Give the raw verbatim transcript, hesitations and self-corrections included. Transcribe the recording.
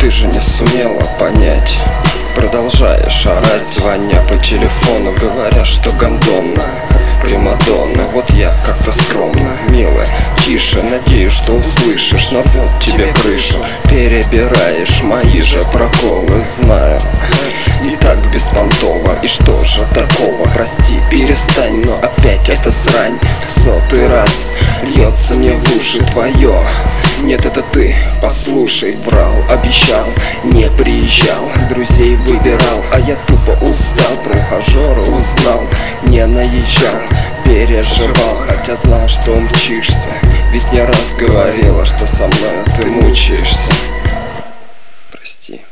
ты же не сумела понять. Продолжаешь орать, звоня по телефону, говоря, что гондонна, примадонна. Вот я как-то скромно, милая, тише, надеюсь, что услышишь, но вот тебе крышу. Перебираешь мои же проколы, знаю, и так беспонтово. И что же такого, прости, перестань, но опять эта срань сотый раз льется мне в уши твое. Нет, это ты, послушай, врал, обещал, не приезжал, друзей выбирал, а я тупо устал, про ухажера узнал, не наезжал, переживал, хотя знал, что умчишься, ведь не раз говорила, что со мной ты мучаешься. Прости.